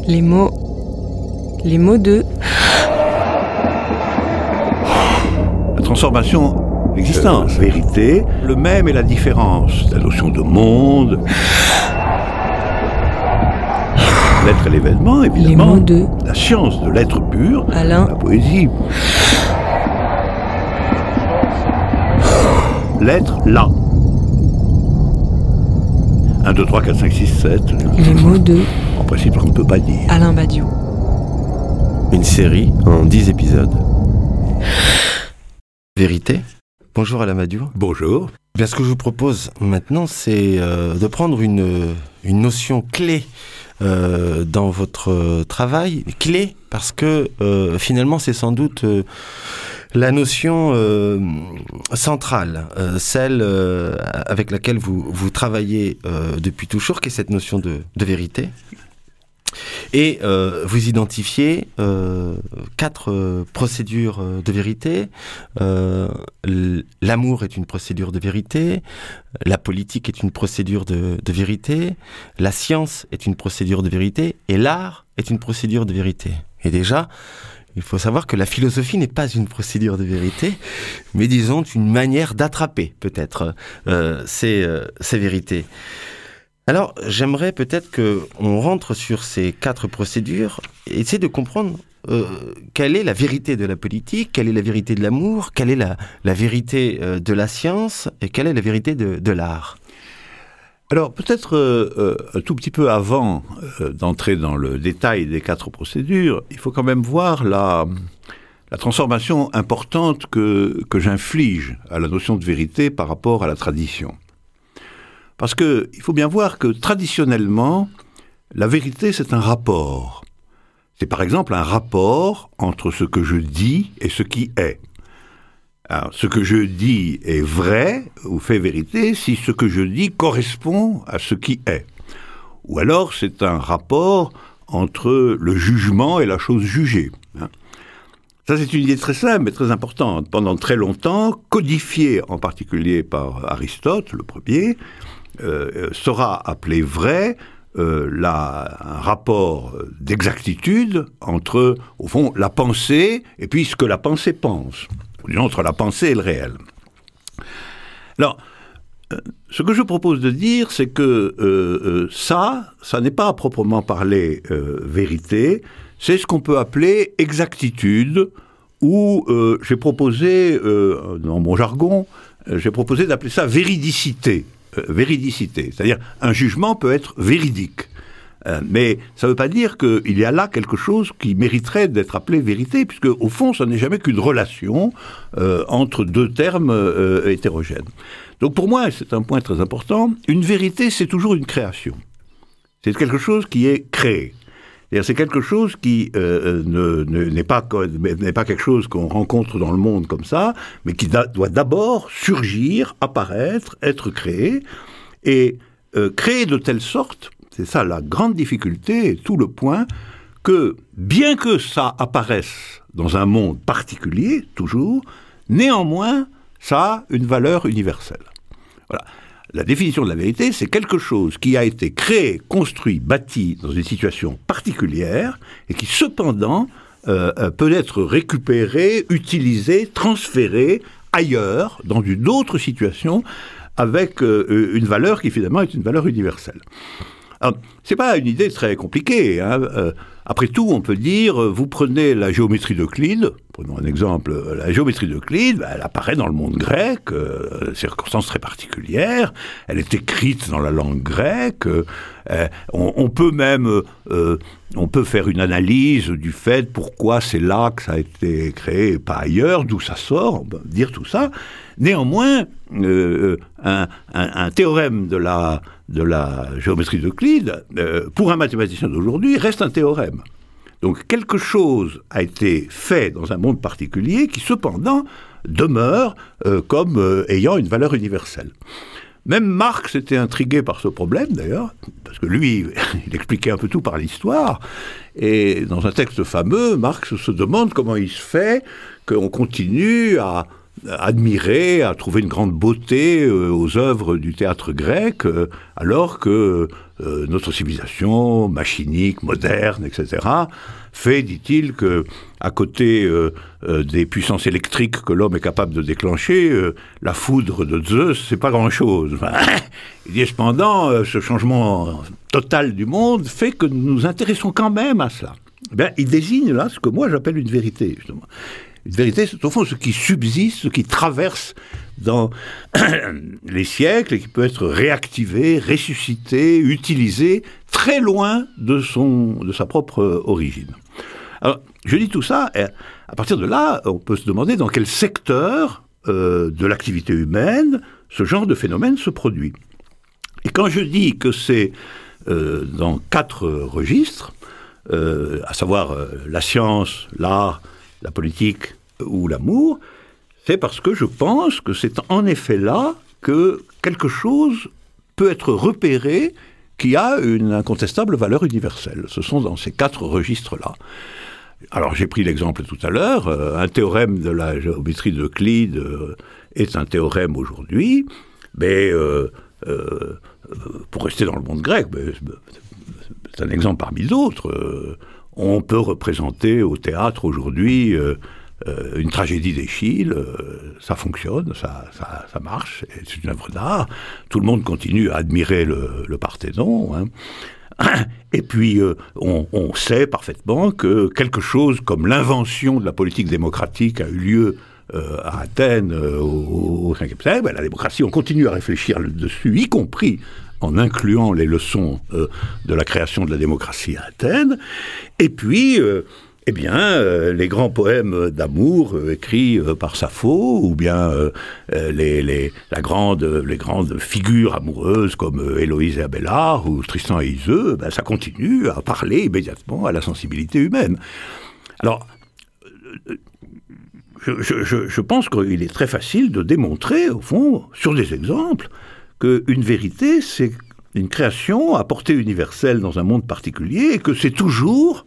Les mots de... La transformation, l'existence, vérité, le même et la différence, la notion de monde, l'être et l'événement, évidemment, Les mots de... la science de l'être pur, Alain. la poésie. L'être là. 1, 2, 3, 4, 5, 6, 7. Les mots de... En principe, on ne peut pas dire. Alain Badiou. Une série en 10 épisodes. Vérité. Bonjour Alain Badiou. Bonjour. Bien, ce que je vous propose maintenant, c'est de prendre une notion clé dans votre travail. Clé parce que finalement, c'est sans doute la notion centrale, celle avec laquelle vous travaillez depuis toujours, qui est cette notion de vérité. Et vous identifiez 4 procédures de vérité. L'amour est une procédure de vérité, la politique est une procédure de vérité, la science est une procédure de vérité, et l'art est une procédure de vérité. Et déjà, il faut savoir que la philosophie n'est pas une procédure de vérité, mais disons une manière d'attraper peut-être ces vérités. Alors, j'aimerais peut-être qu'on rentre sur ces 4 procédures et essayer de comprendre quelle est la vérité de la politique, quelle est la vérité de l'amour, quelle est la vérité de la science et quelle est la vérité de l'art. Alors, peut-être un tout petit peu avant d'entrer dans le détail des 4 procédures, il faut quand même voir la transformation importante que j'inflige à la notion de vérité par rapport à la tradition. Parce qu'il faut bien voir que traditionnellement, la vérité, c'est un rapport. C'est par exemple un rapport entre ce que je dis et ce qui est. Alors, ce que je dis est vrai ou fait vérité si ce que je dis correspond à ce qui est. Ou alors c'est un rapport entre le jugement et la chose jugée. Ça, c'est une idée très simple mais très importante. Pendant très longtemps, codifiée en particulier par Aristote, le premier, sera appelé vrai un rapport d'exactitude entre, au fond, la pensée et puis ce que la pensée pense. Disons, entre la pensée et le réel. Alors, ce que je propose de dire, c'est que ça n'est pas à proprement parler vérité, c'est ce qu'on peut appeler exactitude, ou j'ai proposé, dans mon jargon, j'ai proposé d'appeler ça véridicité. Véridicité, c'est-à-dire un jugement peut être véridique. Mais ça ne veut pas dire qu'il y a là quelque chose qui mériterait d'être appelé vérité, puisque au fond, ça n'est jamais qu'une relation entre 2 termes hétérogènes. Donc pour moi, et c'est un point très important, une vérité, c'est toujours une création. C'est quelque chose qui est créé. C'est-à-dire, c'est quelque chose qui n'est pas quelque chose qu'on rencontre dans le monde comme ça, mais qui doit d'abord surgir, apparaître, être créé, et créé de telle sorte, c'est ça la grande difficulté et tout le point, que bien que ça apparaisse dans un monde particulier, toujours, néanmoins, ça a une valeur universelle. Voilà. La définition de la vérité, c'est quelque chose qui a été créé, construit, bâti dans une situation particulière et qui cependant peut être récupéré, utilisé, transféré ailleurs, dans une autre situation, avec une valeur qui finalement est une valeur universelle. Alors, c'est pas une idée très compliquée. Après tout, on peut dire, vous prenez la géométrie d'Euclide, prenons un exemple, la géométrie d'Euclide, elle apparaît dans le monde grec, circonstances très particulières, elle est écrite dans la langue grecque, on peut même, on peut faire une analyse du fait pourquoi c'est là que ça a été créé et pas ailleurs, d'où ça sort, on peut dire tout ça. Néanmoins, un théorème de la géométrie d'Euclide, pour un mathématicien d'aujourd'hui, reste un théorème. Donc quelque chose a été fait dans un monde particulier qui cependant demeure comme ayant une valeur universelle. Même Marx était intrigué par ce problème d'ailleurs, parce que lui, il expliquait un peu tout par l'histoire, et dans un texte fameux, Marx se demande comment il se fait qu'on continue à admirer, à trouver une grande beauté aux œuvres du théâtre grec, alors que notre civilisation machinique, moderne, etc., fait, dit-il, que à côté des puissances électriques que l'homme est capable de déclencher, la foudre de Zeus, c'est pas grand-chose. Il dit cependant, ce changement total du monde fait que nous nous intéressons quand même à cela. Il désigne là ce que moi j'appelle une vérité, justement. Une vérité, c'est au fond ce qui subsiste, ce qui traverse dans les siècles et qui peut être réactivé, ressuscité, utilisé très loin de sa propre origine. Alors, je dis tout ça, et à partir de là, on peut se demander dans quel secteur de l'activité humaine ce genre de phénomène se produit. Et quand je dis que c'est dans 4 registres, à savoir la science, l'art, la politique ou l'amour, c'est parce que je pense que c'est en effet là que quelque chose peut être repéré qui a une incontestable valeur universelle. Ce sont dans ces 4 registres-là. Alors j'ai pris l'exemple tout à l'heure, un théorème de la géométrie d'Euclide est un théorème aujourd'hui, mais pour rester dans le monde grec, c'est un exemple parmi d'autres. On peut représenter au théâtre aujourd'hui une tragédie d'Échille, ça fonctionne, ça marche, c'est une œuvre d'art. Tout le monde continue à admirer le Parthénon. Hein. Et puis, on sait parfaitement que quelque chose comme l'invention de la politique démocratique a eu lieu à Athènes au 5e siècle. La démocratie, on continue à réfléchir dessus, y compris en incluant les leçons de la création de la démocratie à Athènes. Et puis, les grands poèmes d'amour écrits par Sappho, ou bien les grandes figures amoureuses comme Héloïse et Abélard, ou Tristan et Iseux, ça continue à parler immédiatement à la sensibilité humaine. Alors, je pense qu'il est très facile de démontrer, au fond, sur des exemples, qu'une vérité, c'est une création à portée universelle dans un monde particulier, et que c'est toujours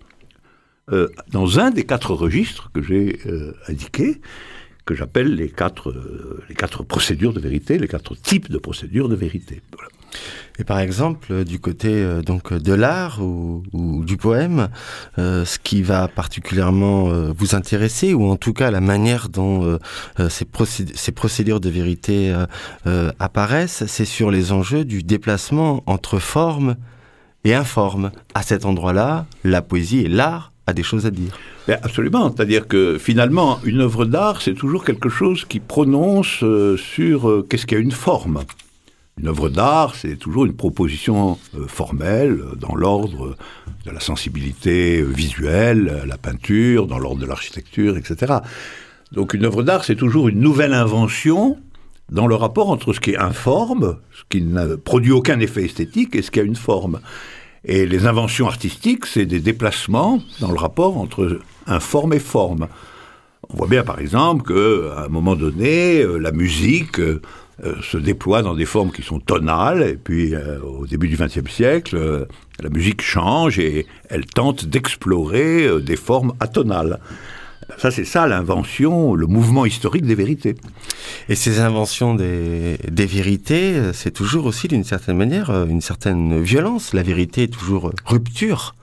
dans un des 4 registres que j'ai indiqués, que j'appelle les quatre procédures de vérité, les 4 types de procédures de vérité. Voilà. Et par exemple, du côté donc de l'art ou du poème, ce qui va particulièrement vous intéresser, ou en tout cas la manière dont ces procédures de vérité apparaissent, c'est sur les enjeux du déplacement entre forme et informe. À cet endroit-là, la poésie et l'art a des choses à dire. Absolument, c'est-à-dire que finalement, une œuvre d'art, c'est toujours quelque chose qui prononce sur qu'est-ce qu'il y a une forme. Une œuvre d'art, c'est toujours une proposition formelle, dans l'ordre de la sensibilité visuelle, la peinture, dans l'ordre de l'architecture, etc. Donc une œuvre d'art, c'est toujours une nouvelle invention dans le rapport entre ce qui est informe, ce qui ne produit aucun effet esthétique, et ce qui a une forme. Et les inventions artistiques, c'est des déplacements dans le rapport entre informe et forme. On voit bien par exemple qu'à un moment donné, la musique se déploie dans des formes qui sont tonales, et puis au début du XXe siècle, la musique change et elle tente d'explorer des formes atonales. Ça, c'est ça l'invention, le mouvement historique des vérités. Et ces inventions des vérités, c'est toujours aussi d'une certaine manière une certaine violence. La vérité est toujours rupture.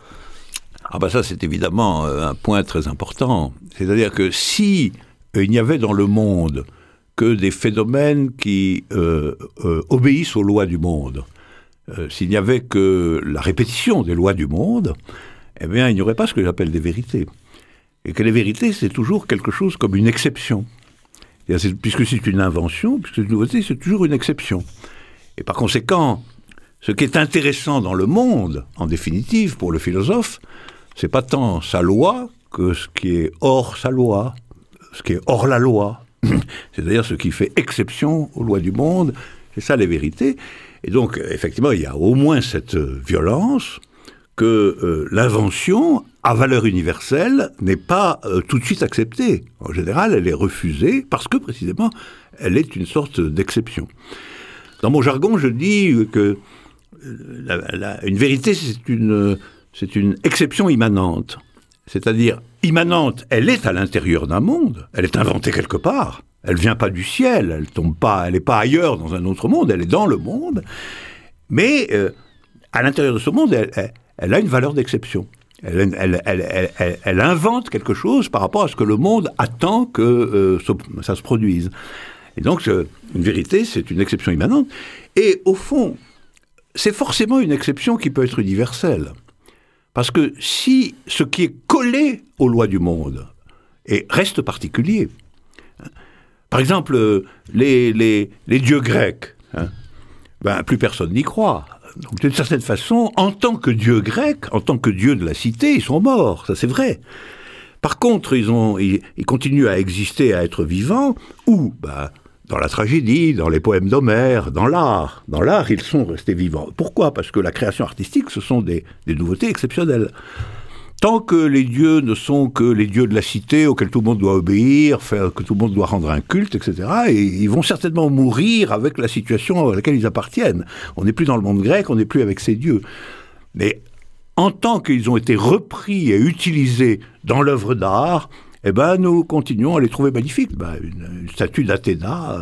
Ça, c'est évidemment un point très important. C'est-à-dire que si il n'y avait dans le monde que des phénomènes qui obéissent aux lois du monde, s'il n'y avait que la répétition des lois du monde, il n'y aurait pas ce que j'appelle des vérités. Et que les vérités, c'est toujours quelque chose comme une exception. Puisque c'est une invention, puisque c'est une nouveauté, c'est toujours une exception. Et par conséquent, ce qui est intéressant dans le monde, en définitive, pour le philosophe, c'est pas tant sa loi que ce qui est hors sa loi, ce qui est hors la loi. C'est-à-dire ce qui fait exception aux lois du monde. C'est ça les vérités. Et donc, effectivement, il y a au moins cette violence que l'invention à valeur universelle n'est pas tout de suite acceptée. En général, elle est refusée parce que, précisément, elle est une sorte d'exception. Dans mon jargon, je dis que une vérité, c'est une exception immanente. C'est-à-dire, immanente, elle est à l'intérieur d'un monde, elle est inventée quelque part, elle ne vient pas du ciel, elle tombe pas, elle n'est pas ailleurs dans un autre monde, elle est dans le monde, mais à l'intérieur de ce monde, elle a une valeur d'exception. Elle invente quelque chose par rapport à ce que le monde attend que ça se produise. Et donc, une vérité, c'est une exception immanente. Et au fond, c'est forcément une exception qui peut être universelle. Parce que si ce qui est collé aux lois du monde reste particulier, par exemple, les dieux grecs, plus personne n'y croit. Donc, d'une certaine façon, en tant que dieu grec, en tant que dieu de la cité, ils sont morts, ça c'est vrai. Par contre, ils continuent à exister, à être vivants, ou dans la tragédie, dans les poèmes d'Homère, dans l'art. Dans l'art, ils sont restés vivants. Pourquoi ? Parce que la création artistique, ce sont des nouveautés exceptionnelles. Tant que les dieux ne sont que les dieux de la cité auxquels tout le monde doit obéir, que tout le monde doit rendre un culte, etc., et ils vont certainement mourir avec la situation à laquelle ils appartiennent. On n'est plus dans le monde grec, on n'est plus avec ces dieux. Mais en tant qu'ils ont été repris et utilisés dans l'œuvre d'art, nous continuons à les trouver magnifiques. Une statue d'Athéna,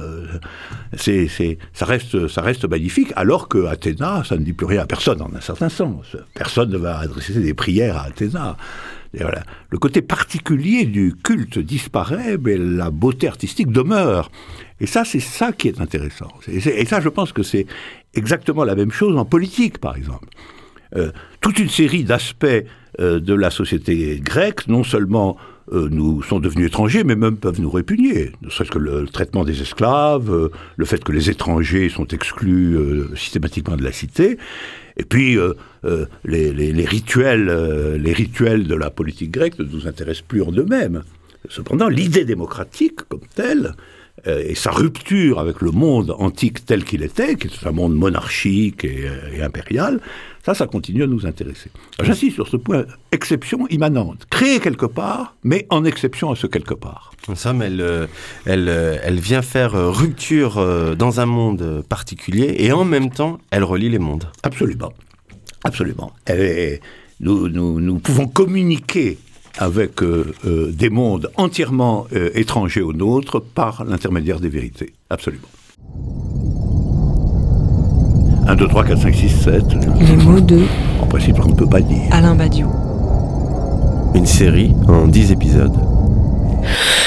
ça reste magnifique, alors que Athéna, ça ne dit plus rien à personne, en un certain sens. Personne ne va adresser des prières à Athéna. Et voilà. Le côté particulier du culte disparaît, mais la beauté artistique demeure. Et ça, c'est ça qui est intéressant. Et ça, je pense que c'est exactement la même chose en politique, par exemple. Toute une série d'aspects de la société grecque, non seulement nous sont devenus étrangers, mais même peuvent nous répugner. Ne serait-ce que le traitement des esclaves, le fait que les étrangers sont exclus systématiquement de la cité, et puis les rituels de la politique grecque ne nous intéressent plus en eux-mêmes. Cependant, l'idée démocratique comme telle, et sa rupture avec le monde antique tel qu'il était, qui est un monde monarchique et impérial, ça continue à nous intéresser. Alors, j'insiste sur ce point, exception immanente. Créée quelque part, mais en exception à ce quelque part. En somme, elle vient faire rupture dans un monde particulier, et en même temps, elle relie les mondes. Absolument. Absolument. Nous pouvons communiquer avec des mondes entièrement étrangers aux nôtres par l'intermédiaire des vérités. Absolument. 1, 2, 3, 4, 5, 6, 7. Les mots de... En principe, on ne peut pas dire. Alain Badiou. Une série en 10 épisodes.